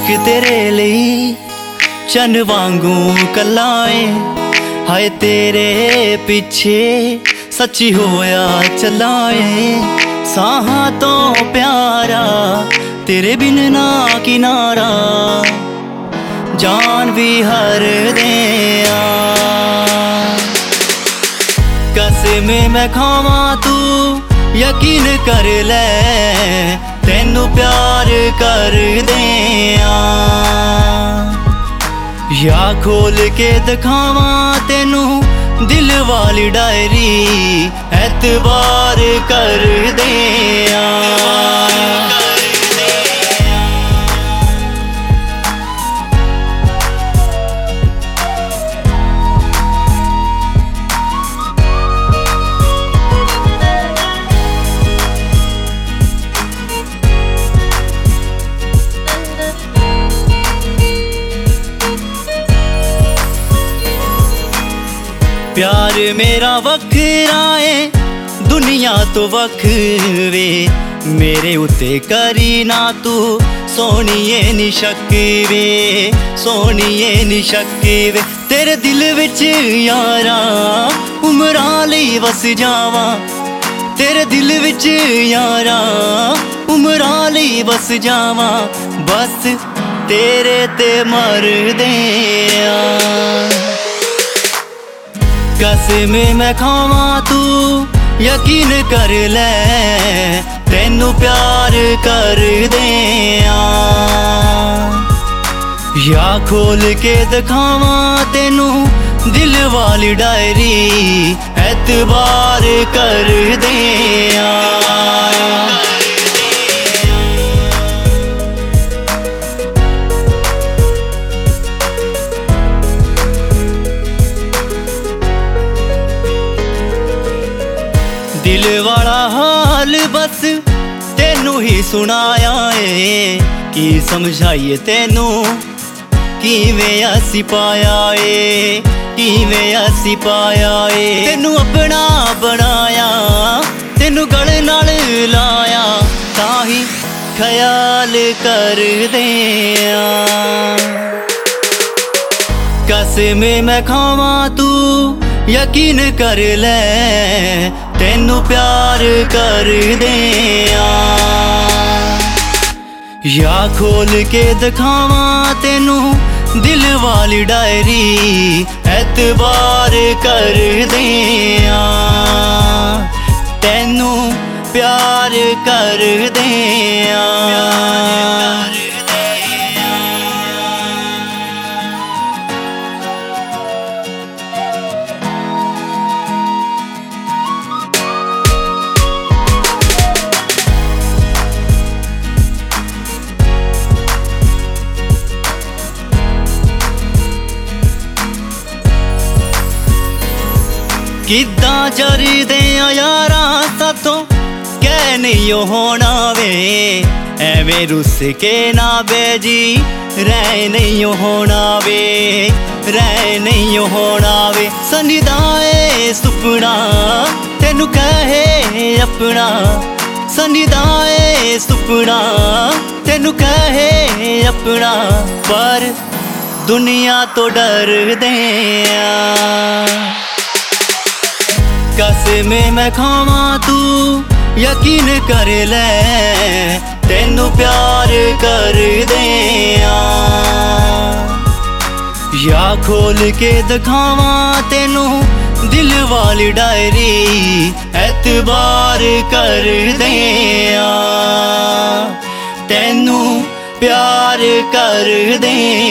इश्क तेरे ਲਈ चन वांगू कलाए हाय तेरे पीछे सच्ची होया चलाए साहां तो प्यारा तेरे बिन ना किनारा जान भी हर दिया कसम मैं खावा तू यकीन कर ले तेनू प्यार कर दिया या खोल के दिखावा तेनू दिल वाली डायरी एतबार कर दिया प्यार मेरा वखरा है दुनिया तो वखरे मेरे उत्ते करी ना तू सोनिए नी शक वे सोनिए नी शक वे तेरे दिल विच यारा उमरां लई वस जावा तेरे दिल विच यारा उमरां लई वस जावा बस तेरे ते मर दिया कसम मैं खावा तू यकीन कर ले तेनू प्यार कर दिया या खोल के दिखावा तेनू दिल वाली डायरी एतबार कर दिया दिल वाला हाल बस तेनू ही सुनाया है कि समझाइए तेनू किवें असी पाया है किवें असी पाया है तेनू अपना बनाया तेनू गले नाल लाया ताही ख्याल कर दिया कसम मैं खावा तू यकीन कर ले तेनू प्यार कर दिया या खोल के दिखावा तेनू दिल वाली डायरी एतबार कर दिया तेनू प्यार कर दिया किद्दां जरदे यारा साथों कह नहीं होना वे एवें रुस के ना बेजी रह नहीं होना वे रह नहीं होना वे सनिदाए सुपना तेनू कहे अपना सनिदाए सुपना तेनू कहे अपना पर दुनिया तो डर दिया कसम मैं खावा तू यकीन कर ले तेनू प्यार कर दिया या खोल के दिखावा तेनू दिल वाली डायरी एतबार कर दिया तेनू प्यार कर दिया